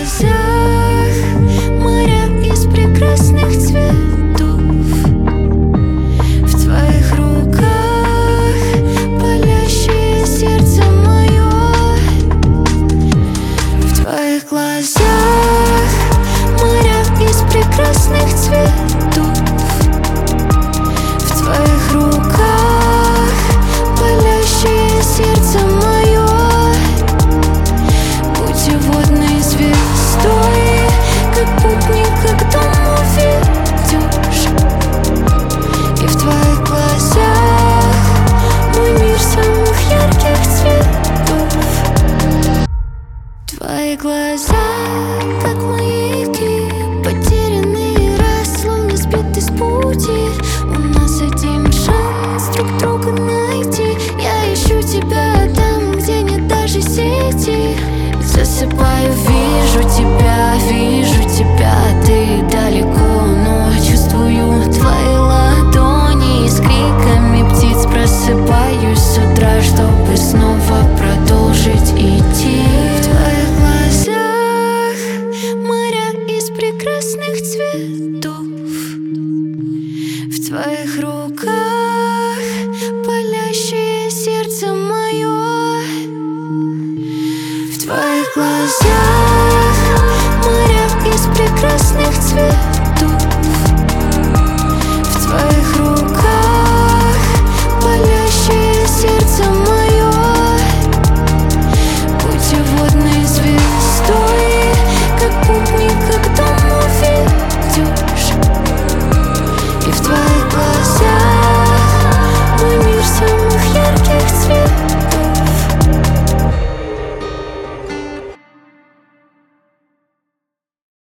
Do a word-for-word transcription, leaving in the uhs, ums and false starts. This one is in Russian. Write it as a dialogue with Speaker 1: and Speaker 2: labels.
Speaker 1: глазах моря из прекрасных цветов, в твоих руках палящее сердце мое, в твоих глазах моря из прекрасных цветов, в твоих руках палящее сердце мое, путеводной звездой, как путник, как дому ведешь. И в твоих глазах мой мир самых ярких цветов. Твои глаза, как маяки, потерянный раз, словно сбит из пути. У нас один шанс друг друга найти. Я ищу тебя там, где нет даже сети. Засыпаю, вижу тебя, вижу тебя. Ты далеко, но чувствую твои ладони. И с криками птиц просыпаюсь с утра, чтобы снова продолжить идти. В твоих глазах моря из прекрасных цветов, в твоих руках палящее сердце мое, в твоих глазах моря из прекрасных цветов.